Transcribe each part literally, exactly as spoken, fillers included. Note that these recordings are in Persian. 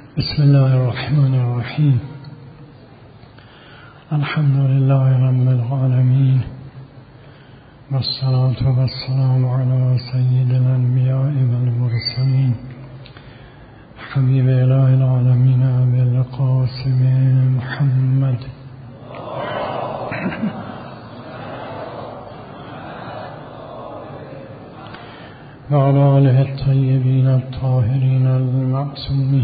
بسم الله الرحمن الرحيم. الحمد لله رب العالمين، والصلاة والسلام على سيد الأنبياء والمرسلين حبيب إله العالمين أبي القاسم محمد وعلى آله الطيبين الطاهرين المعصومين.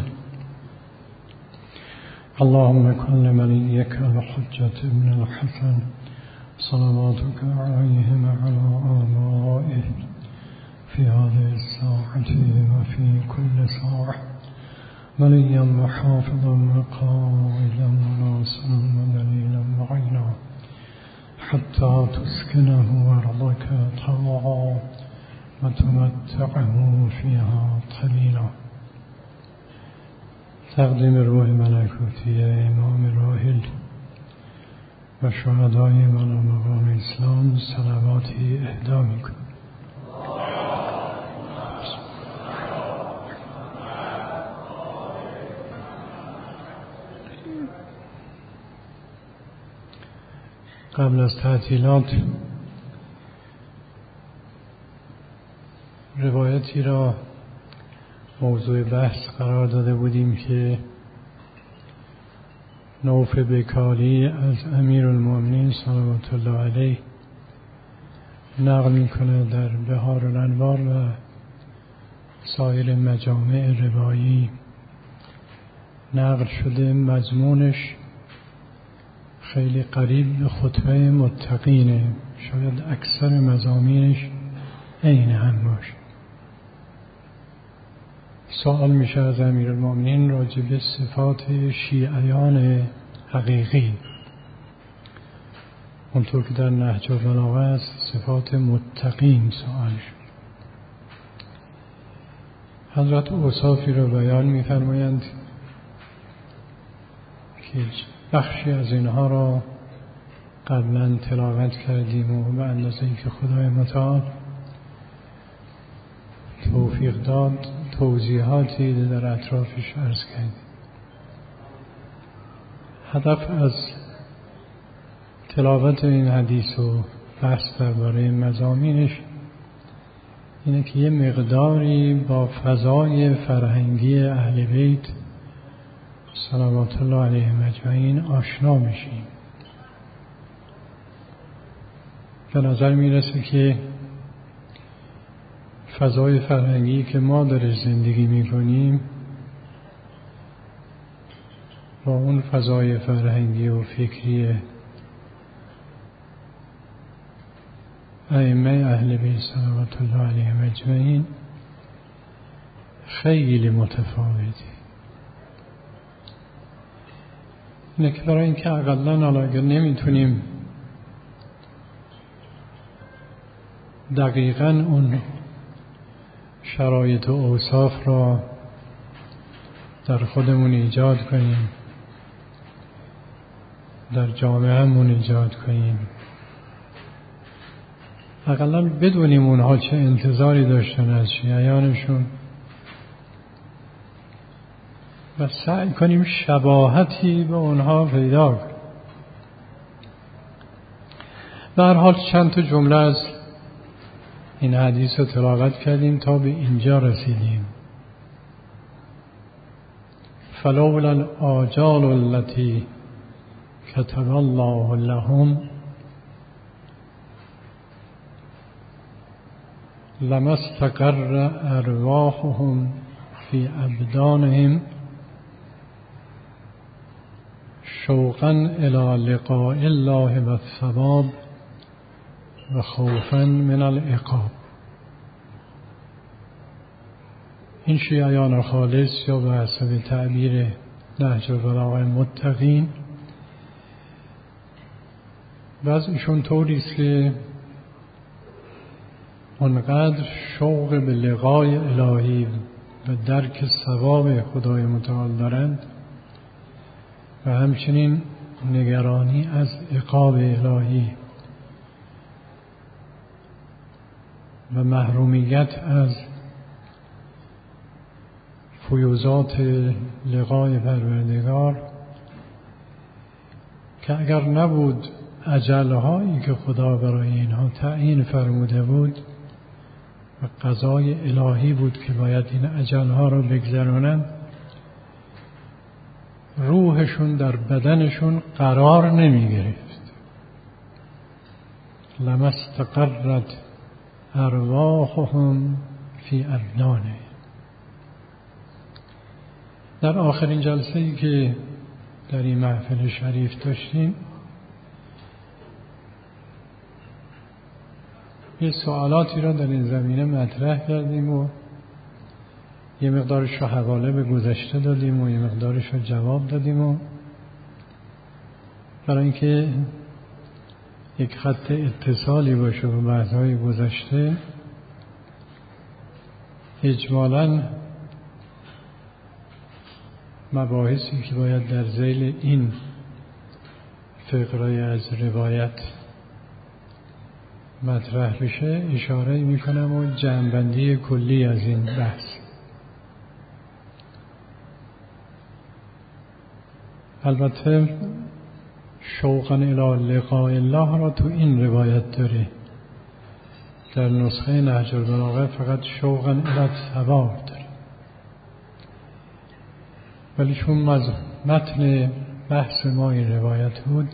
اللهم كن لوليك الحجة ابن الحسن صلواتك عليه وعلى آبائه في هذه الساعة وفي كل ساعة وليا وحافظا وقائدا وناصرا ودليلا معينا حتى تسكنه أرضك طوعا وتمتعه فيها قليلا. تقدیم روح ملکوتی امام راحل و شهدای من و مقام اسلام صلواتی اهدا می‌کنم. قبل از تعطیلات روایتی را موضوع بحث قرار داده بودیم که نوف بکالی از امیرالمؤمنین صلوات الله علیه نقل میکنه در بهار الانوار و سایر مجامع روایی نقل شده. مضمونش خیلی قریب به خطبه متقینه، شاید اکثر مضامینش عین هم باشه. سوال میشه از امیرالمؤمنین راجع به صفات شیعیان حقیقی، اونطور که در نهج البلاغه از صفات متقین سوال شد. حضرت اوصافی رو بیان می‌فرمایند که بخشی از اینها را قبلا تلاوت کردیم و به اندازه‌ای که خدای متعال توفیق داد توضیحاتی در اطرافش عرض کردیم. هدف از تلاوت این حدیث و بحث درباره مضامینش اینه که یه مقداری با فضای فرهنگی اهل بیت صلوات الله علیهم اجمعین آشنا میشیم. به نظر میرسه که فضای فرهنگی که ما درش زندگی میکنیم با اون فضای فرهنگی و فکری ائمه اهل بیت صلوات الله علیهم اجمعین خیلی متفاوته. اینه که برای اینکه اقلن اگر نمیتونیم دقیقاً اون شرایط و اوصاف را در خودمون ایجاد کنیم، در جامعهمون ایجاد کنیم، حداقل بدونیم اونها چه انتظاری داشتن از شیعیانشون و سعی کنیم شباهتی به اونها پیدا کنیم. به هر حال چند تا جمله از این حدیث رو تلاوت کردیم تا به اینجا رسیدیم. فلولا الآجال التي كتب الله لهم لما استقر ارواحهم في ابدانهم شوقا الى لقاء الله والثواب و خوفا من العقاب. این شیعیان خالص یا به حسب تعبیر نهج البلاغه متقین وضعشون طوری است که اونقدر شوق به لقای الهی و درک ثواب خدای متعال دارند و همچنین نگرانی از عقاب الهی و محرومیت از فیوزات لقای پروردگار که اگر نبود اجلهایی که خدا برای اینها تعیین فرموده بود و قضای الهی بود که باید این اجلها رو بگذرانند، روحشون در بدنشون قرار نمی گرفت. لما استقرت ارواحهم فی ابدانه. در آخرین جلسه‌ای که در این محفل شریف داشتیم یه سوالاتی را در این زمینه مطرح کردیم و یه مقدارش رو حواله به گذشته دادیم و یه مقدارش رو جواب دادیم و برای اینکه یک خط اتصالی باشه با بحث‌های گذشته اجمالاً مباحثی که باید در ذیل این فقره از روایت مطرح بشه اشاره میکنم و جمع‌بندی کلی از این بحث. البته شوقاً الی لقاء الله را تو این روایت داره، در نسخه نهج البلاغه فقط شوقاً الی ثواب داره، ولی چون متن بحث ما این روایت بود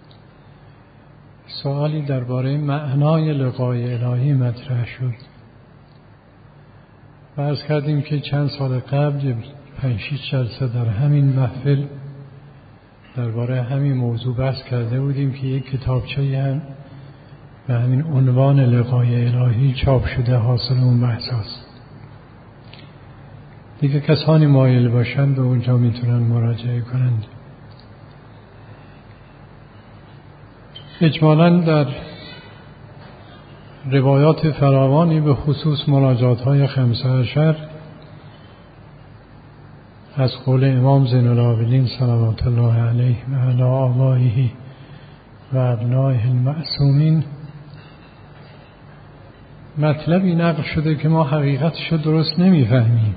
سوالی درباره معنای لقای الهی مطرح شد و عرض کردیم که چند سال قبل پنج شش جلسه در همین محفل درباره همین موضوع بحث کرده بودیم که یک کتابچه‌ای هم به همین عنوان لقای الهی چاپ شده، حاصل اون بحث هست. دیگه کسانی مایل باشند به اونجا میتونن مراجعه کنند. اجمالاً در روایات فراوانی به خصوص مناجات های خمسه عشر از قول امام زین العابدین صلوات الله علیه و علی آبائه و ابنائه المعصومین مطلبی نقل شده که ما حقیقتش رو درست نمیفهمیم،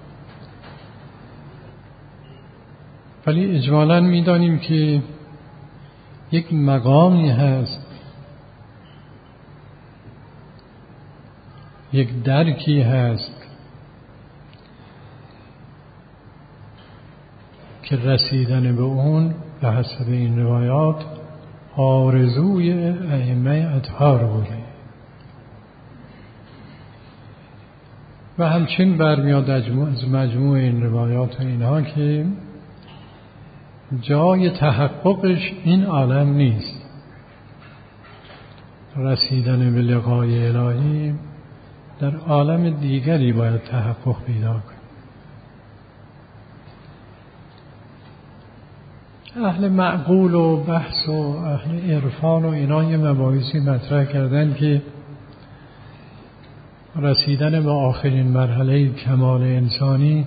ولی اجمالاً میدانیم که یک مقامی هست، یک درکی هست که رسیدن به اون به حسب این روایات آرزوی ائمه اطهار بوده و همچنین برمیاد از مجموع این روایات و اینها که جای تحققش این عالم نیست. رسیدن به لقای الهی در عالم دیگری باید تحقق پیدا کنه. اهل معقول و بحث و اهل عرفان و اینا یه مباحثی مطرح کردن که رسیدن به آخرین مرحله کمال انسانی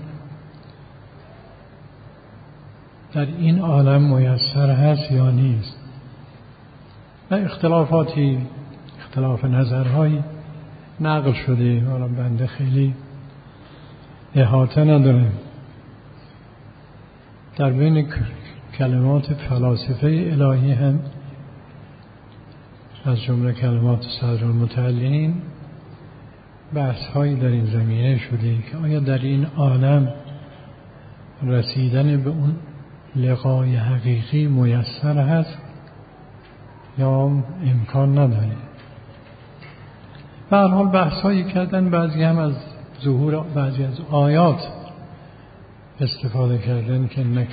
در این عالم میسر هست یا نیست و اختلافاتی اختلاف نظرهایی نقل شده. حالا بنده خیلی احاطه ندارم. در بین کلمات فلاسفه الهی هم از جمله کلمات صدر المتعلین بحث هایی در این زمینه شده که آیا در این عالم رسیدن به اون لقای حقیقی میسر هست یا امکان نداره. به هر حال بحث هایی کردن، بعضی هم از ظهور بعضی از آیات استفاده کردن که نک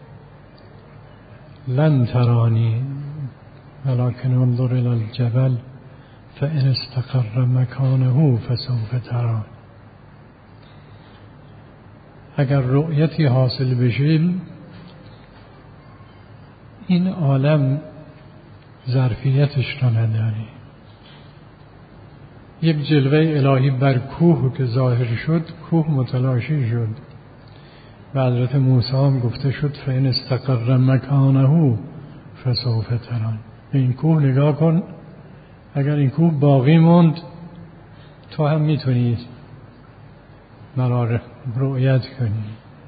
لن ترانی ولکن انظر الی الجبل فان استقر مکانه فسوف ترانی. اگر رؤیتی حاصل بشه این عالم ظرفیتش را نداری. یک جلوه الهی بر کوه که ظاهر شد، کوه متلاشی شد و حضرت موسی هم گفته شد فإن استقر مکانه فسوف ترانی. به این کوه نگاه کن، اگر این کوه باقی موند تو هم میتونی مرا رؤیت کنیم.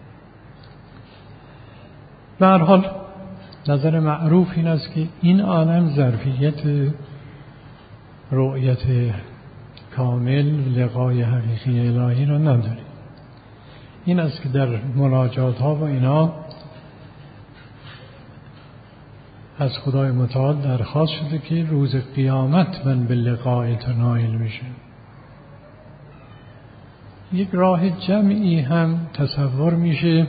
به هر حال نظر معروف این است که این عالم ظرفیت رؤیت کامل لقای حقیقی الهی را نداره. این است که در مناجات ها و اینا از خدای متعال درخواست شده که روز قیامت من به لقای تو نائل میشه. یک راه جمعی هم تصور میشه،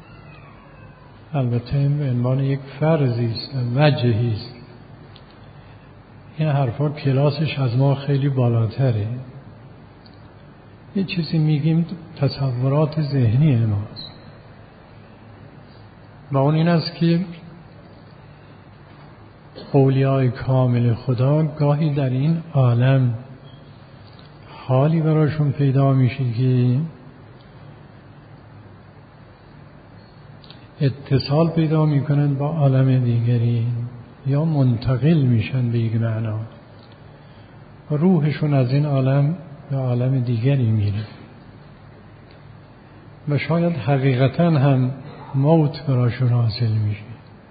البته به عنوان یک فرضی است، وجهی است. این حرفا کلاسش از ما خیلی بالاتره. یه چیزی میگیم تصورات ذهنی ماست و اون این است که اولیای کامل خدا گاهی در این عالم حالی براشون پیدا میشه که اتصال پیدا میکنن با عالم دیگری یا منتقل میشن به یک معنا و روحشون از این عالم به عالم دیگری میره و شاید حقیقتا هم موت براشون حاصل میشه.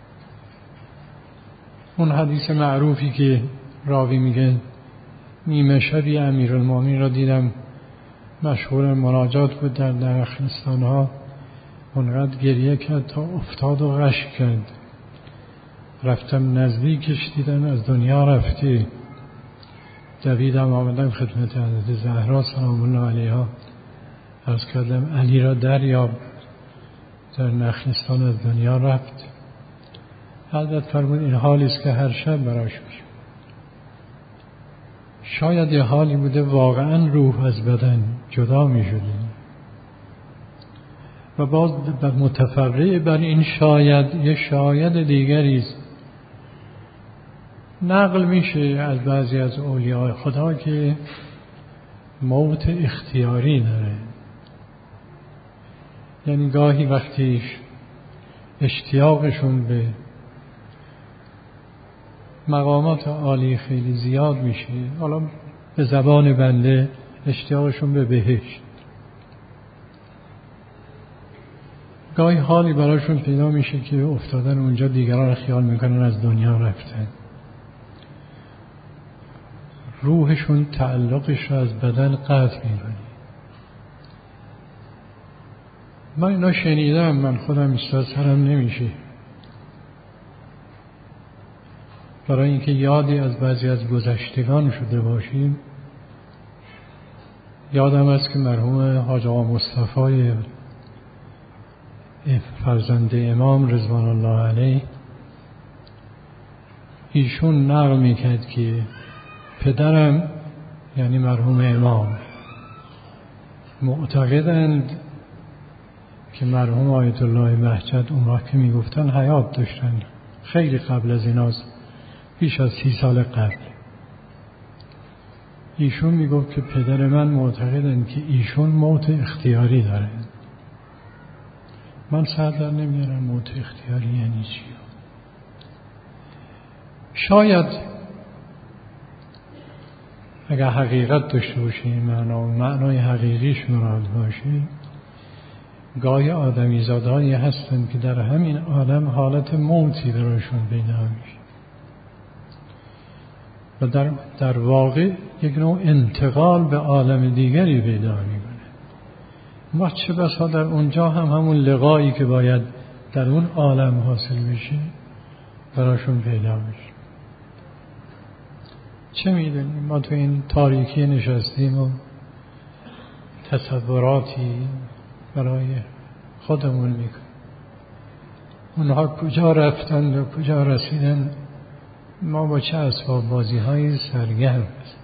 اون حدیث معروفی که راوی میگه نیمه شبی امیرالمومنین را دیدم مشغول مناجات بود در درخشستان ها، اونقدر گریه کرد تا افتاد و غش کرد. رفتم نزدیکش دیدم از دنیا رفته. دویدم آمدم خدمت حضرت زهرا سلام الله علیها، عرض کردم علی را دریاب، در نخلستان از دنیا رفت. حضرت فرمود این حالی است که هر شب براش میشه. شاید یه حالی بوده واقعا روح از بدن جدا میشده و باز متفرع بر این شاید یه شاید دیگری است. نقل میشه از بعضی از اولیاء خدا که موت اختیاری داره، یعنی گاهی وقتی اشتیاقشون به مقامات عالی خیلی زیاد میشه، حالا به زبان بنده اشتیاقشون به بهشت، گاهی حالی براشون پیدا میشه که افتادن اونجا دیگران خیال میکنن از دنیا رفتن، روحشون تعلقش رو از بدن قطع میکنه. من اینا شنیدم، من خودم استاد سرم نمیشه، برای اینکه یادی از بعضی از گذشتگان شده باشیم. یادم است که مرحوم حاج آقا مصطفی فرزند امام رضوان الله علیه، ایشون نقل میکرد که پدرم یعنی مرحوم امام معتقدند که مرحوم آیت الله بهجت اون وقت که میگفتن حیات داشتن، خیلی قبل از ایناست، بیش از سی سال قبل. ایشون میگفت که پدر من معتقدند که ایشون موت اختیاری داره. من سر در نمیارم موت اختیاری یعنی چی. شاید اگر حقیقت داشته باشه این معنا و معنای حقیقیش مراد باشه، گاهی آدمی زادهایی هستند که در همین عالم حالت موتی برایشون پیدا میشه و در, در واقع یک نوع انتقال به عالم دیگری پیدا میکنه. ما چه بسا در اونجا هم همون لقایی که باید در اون عالم حاصل بشه براشون پیدا میشه. چه میدونیم، ما تو این تاریکی نشستیم و تصوراتی برای خودمون میکنیم. اونها کجا رفتند و کجا رسیدند، ما با چه اسباب بازی های سرگرم هستیم.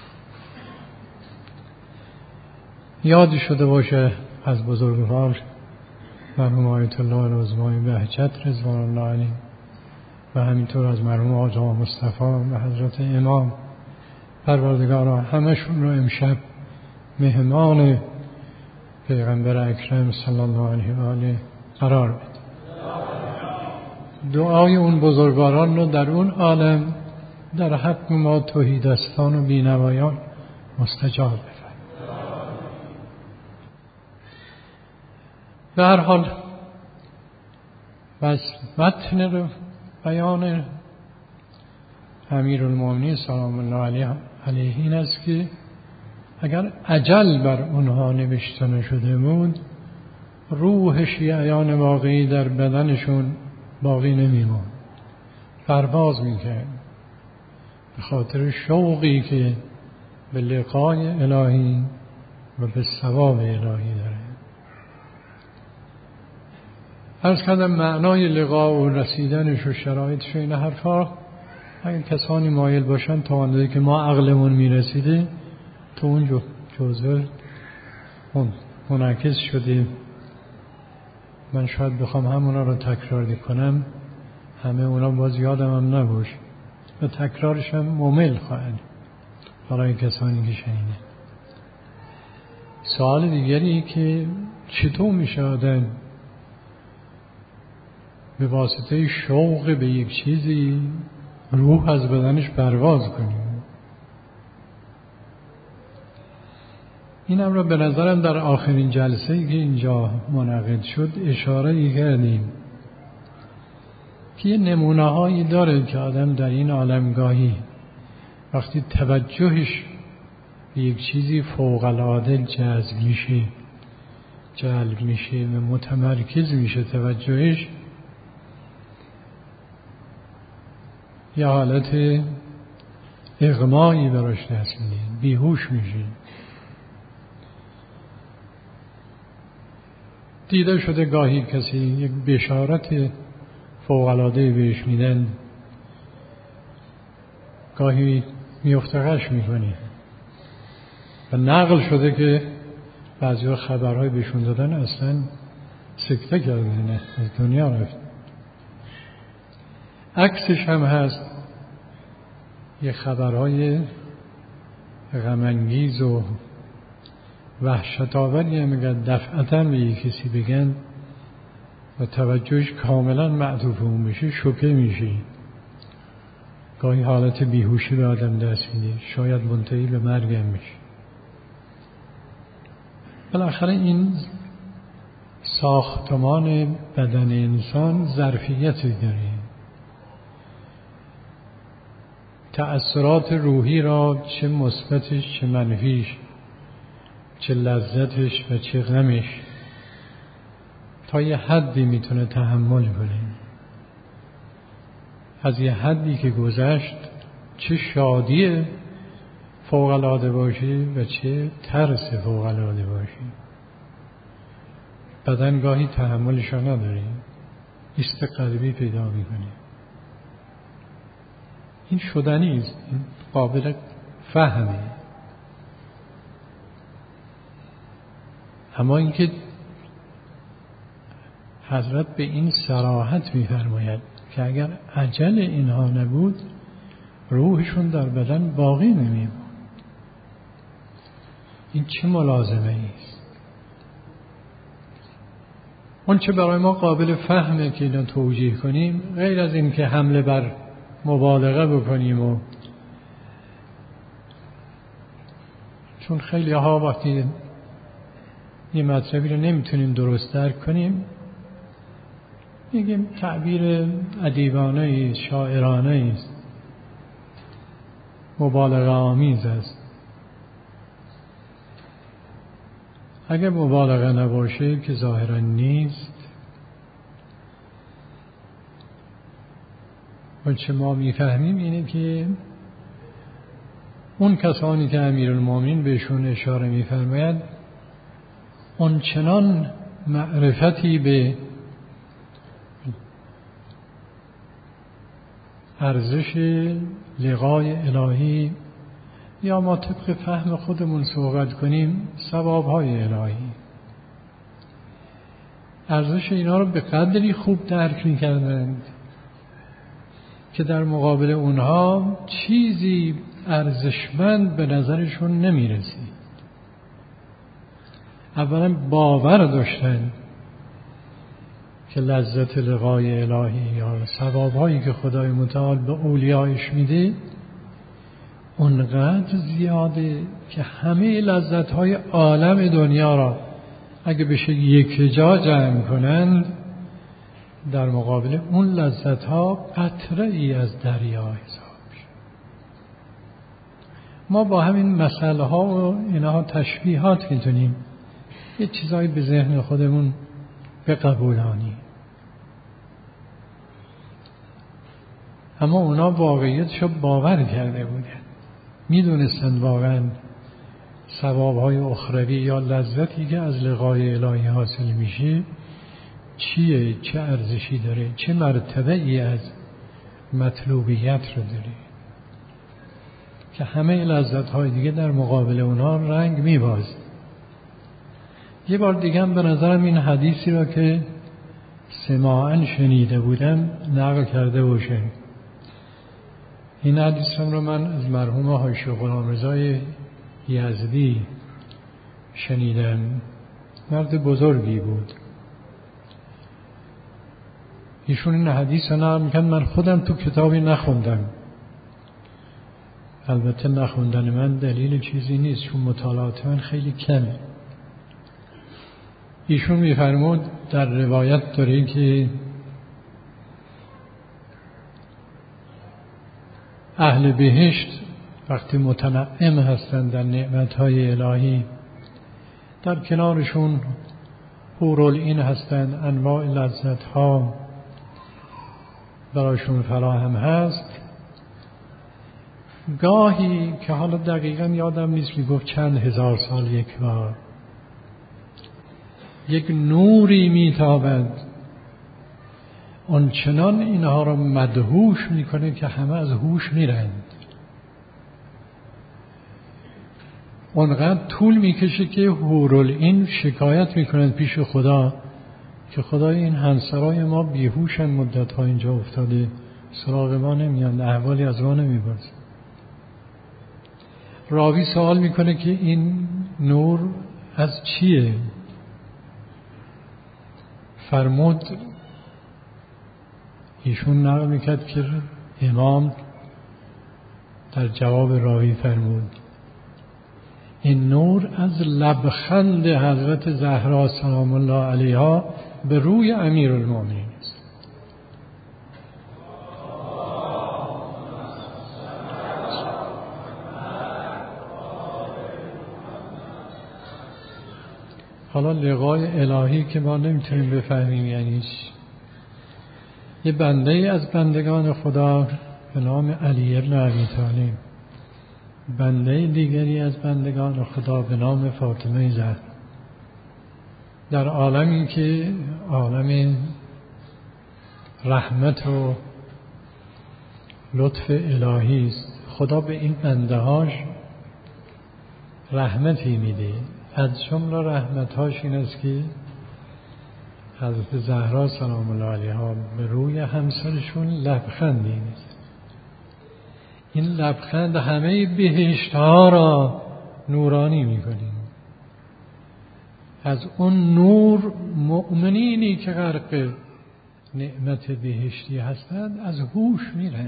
یاد شده باشه از بزرگوار مرحوم آیت الله العظمای بهجت رضوان الله علیه و همینطور از مرحوم حاج آقا مصطفی و حضرت امام پروردگارا همشون رو امشب مهمان پیغمبر اکرم صلی الله علیه و آله قرار بده. دعای اون بزرگواران رو در اون عالم در حق ما توحیدستان و بینوایان مستجاب بفرمایید. به هر حال بس متن رو بیان امیرالمومنین سلام الله علیه علیه این است که اگر اجل بر اونها نوشته نشده بود روح شیعیان واقعی در بدنشون باقی نمیموند، پرواز میکرد به خاطر شوقی که به لقای الهی و به ثواب الهی داره. عرض کردم معنای لقا و رسیدنش و شرایطش این حرفا اگر کسانی مایل باشن تا اندازه‌ای که ما عقلمون میرسیده تو اون جزء منعکس شده. من شاید بخوام همونا رو تکرار کنم همه اونا باز یادم هم نباشه و تکرارش هم ممل خواهد برای کسانی که شنیده. سوال دیگری که چطور میشه آدم به واسطه شوق به یک چیزی روح از بدنش پرواز کنه؟ اینم رو به نظرم در آخرین جلسه‌ای که اینجا منعقد شد اشاره کردیم که یه نمونه هایی داره که آدم در این عالمگاهی وقتی توجهش به یک چیزی فوق‌العاده جذب میشه جلب میشه و متمرکز میشه توجهش، یا حالت اغمایی براش دست میده، بیهوش میشه. دیده شده گاهی کسی یک بشارت فوق‌العاده بهش میدن گاهی میافتقش میکنه و نقل شده که بعضی خبرهای بهشون دادن اصلا سکته کردن، از دنیا رفت. عکسش هم هست، یه خبرهای غم‌انگیز و وحشت‌آوری هم اگر دفعتاً به یک کسی بگن و توجهش کاملا معطوف اون بشه شوکه میشه، گاهی حالت بیهوشی به آدم دست میده، شاید منتهی به مرگ هم میشه. بالاخره این ساختمان بدن انسان ظرفیتی داره، تأثیرات روحی را چه مثبتش چه منفیش، چه لذتش و چه غمش تا یه حدی میتونه تحمل کنه. از یه حدی که گذشت چه شادی فوق‌العاده باشی و چه ترس فوق‌العاده باشی بدن گاهی تحملش را نداره، ایست قلبی پیدا میکنه. این شدنی است، این قابل فهمه. اما اینکه حضرت به این صراحت می‌فرماید که اگر اجل اینها نبود روحشون در بدن باقی نمی‌ماند، این چه ملازمه است؟ اون چه برای ما قابل فهمه که اینو توجیه کنیم، غیر از این که حمله بر مبالغه بکنیم و چون خیلی ها وقتی یه مطلبی رو نمیتونیم درست درک کنیم میگیم تعبیر ادیبانه است، شاعرانه است، مبالغه آمیز است. اگر مبالغه نباشه که ظاهرا نیست، و چه ما میفهمیم اینه که اون کسانی که امیرالمومنین بهشون اشاره میفرماید اون چنان معرفتی به ارزش لقای الهی، یا ما طبق فهم خودمون صحبت کنیم ثواب‌های الهی، ارزش اینا رو به قدری خوب درک می‌کردند که در مقابل اونها چیزی ارزشمند به نظرشون نمی‌رسید. اولا باور داشتن که لذت لقای الهی یا ثواب‌هایی که خدای متعال به اولیایش میده اونقدر زیاده که همه لذت‌های عالم دنیا را اگه بشه یک جا جمع کنند، در مقابل اون لذت ها قطره ای از دریا حساب میشه. ما با همین مسئله ها و اینها تشبیهات میتونیم یه چیزایی به ذهن خودمون بقبولانیم، اما اونا واقعیتشو باور کرده بودن، میدونستن واقعا ثوابهای اخروی یا لذتی که از لقای الهی حاصل میشه چیه، چه ارزشی داره، چه مرتبه ای از مطلوبیت رو داره که همه لذت‌های دیگه در مقابل اونها رنگ میبازه. یه بار دیگه هم به نظرم این حدیثی را که سماعاً شنیده بودم نقل کرده باشه. این حدیث رو من از مرحوم حاجی غلامرضا یزدی شنیدم. مرد بزرگی بود. ایشون این حدیث رو نقل می‌کرد. من خودم تو کتابی نخوندم. البته نخوندن من دلیل چیزی نیست، چون مطالعات من خیلی کمه. ایشون می‌فرمود در روایت داره که اهل بهشت وقتی متنعم هستند در نعمت‌های الهی، در کنارشون حورالعین هستند، انواع لذت‌ها برایشون فراهم هست. گاهی که حالا دقیقاً یادم نیست، میگفت چند هزار سال یک بار، یک نوری میتابد آنچنان اینها را مدهوش میکنه که همه از هوش میرند. اونقدر طول میکشه که حورالعین شکایت میکنند پیش خدا که خدای این همسرای ما بیهوشن، مدت‌ها اینجا افتاده، سراغ ما نمیان، احوالی از ما نمیپرسن. راوی سوال میکنه که این نور از چیه؟ فرمود، ایشون نقل میکرد که امام در جواب راوی فرمود این نور از لبخند حضرت زهرا سلام الله علیها به روی امیرالمومنین است. حالا لقای الهی که ما نمیتونیم بفهمیم یعنی چی. یه بنده ای از بندگان خدا به نام علی بن ابی طالب، بنده دیگری از بندگان خدا به نام فاطمه زهرا، در عالمی که عالم رحمت و لطف الهی است، خدا به این بنده هاش رحمتی میده. از جمله رحمت‌هاش این است که حضرت زهرا سلام الله علیها به روی همسرشون لبخندی میزنه. این لبخند همه بهشت‌ها را نورانی میکنه. از اون نور مؤمنینی که غرق نعمت بهشتی هستند از هوش میرن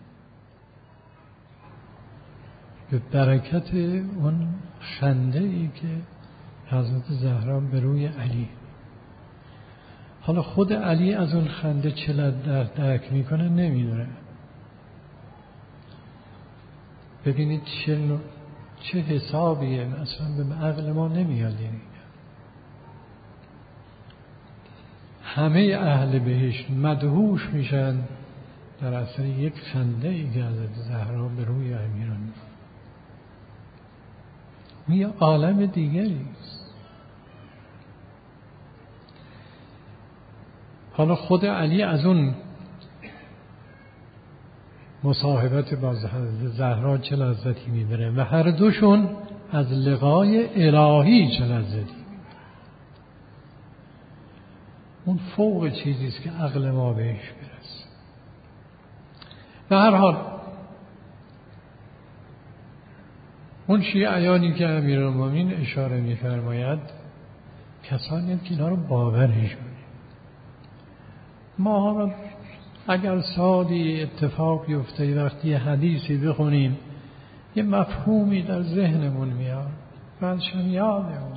به برکت اون خنده ای که حضرت زهرا به روی علی. حالا خود علی از اون خنده چه لذت درک میکنه نمیدونه. ببینید چه چه حسابیه، اصلا به عقل ما نمیاد. همه اهل بهشت مدهوش میشن در اثر یک خنده ای که حضرت زهرا به روی امیران. یه عالم دیگری است. حالا خود علی از اون مصاحبت با حضرت زهرا چه لذتی میبره و هر دوشون از لقای الهی چه لذتی میبره. اون فوق چیزی است که عقل ما بهش برسه. به هر حال اون شیعیانی که امیرالمومنین اشاره می‌فرماید کسانی که اینا رو باورش کنیم. ما اگر سادی اتفاق بیفته وقتی یه حدیثی بخونیم یه مفهومی در ذهنمون میاد بعدش هم یادمون